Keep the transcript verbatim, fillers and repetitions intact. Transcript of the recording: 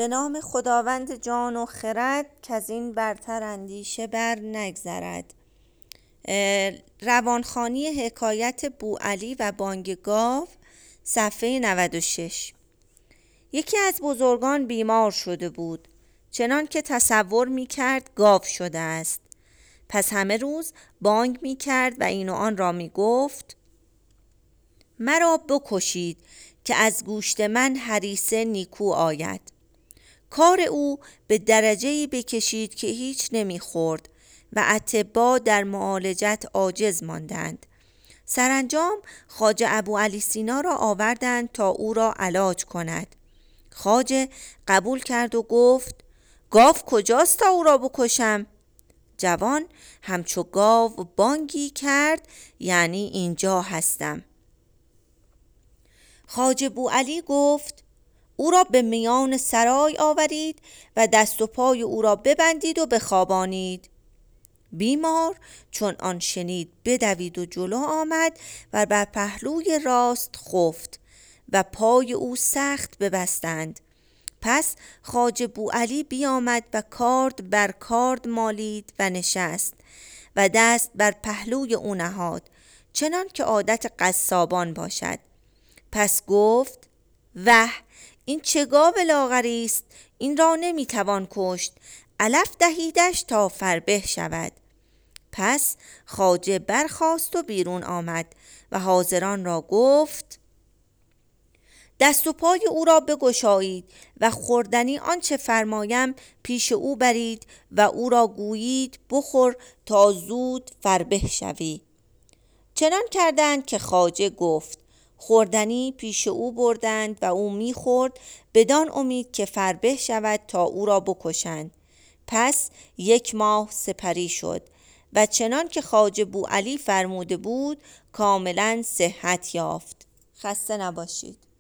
به نام خداوند جان و خرد که از این برتر اندیشه بر نگذرد. روانخوانی حکایت بوعلی و بانگ گاو، صفحه نود و شش. یکی از بزرگان بیمار شده بود، چنان که تصور می کرد گاو شده است. پس همه روز بانگ می کرد و این و آن را می گفت: مرا بکشید که از گوشت من هریسه نیکو آید. کار او به درجه‌ای بکشید که هیچ نمیخورد و اطباء در معالجت عاجز ماندند. سرانجام خواجه ابوعلی سینا را آوردند تا او را علاج کند. خواجه قبول کرد و گفت: گاو کجاست تا او را بکشم؟ جوان همچو گاو بانگی کرد: یعنی اینجا هستم. خواجه بوعلی گفت: او را به میان سرای آورید و دست و پای او را ببندید و بخوابانید. بیمار چون آن شنید بدوید و جلو آمد و بر پهلوی راست خفت و پای او سخت ببستند. پس خواجه بوعلی بیامد و کارد بر کارد مالید و نشست و دست بر پهلوی او نهاد، چنان که عادت قصابان باشد. پس گفت: وه، این چه گاو لاغری است، این را نمیتوان کشت، علف دهیدش تا فربه شود. پس خواجه برخاست و بیرون آمد و حاضران را گفت: دست و پای او را بگشایید و خوردنی آنچه فرمایم پیش او برید و او را گویید بخور تا زود فربه شوی. چنان کردند که خواجه گفت. خوردنی پیش او بردند و او میخورد بدان امید که فربه شود تا او را بکشند. پس یک ماه سپری شد و چنان که خواجه بوعلی فرموده بود کاملا صحت یافت. خسته نباشید.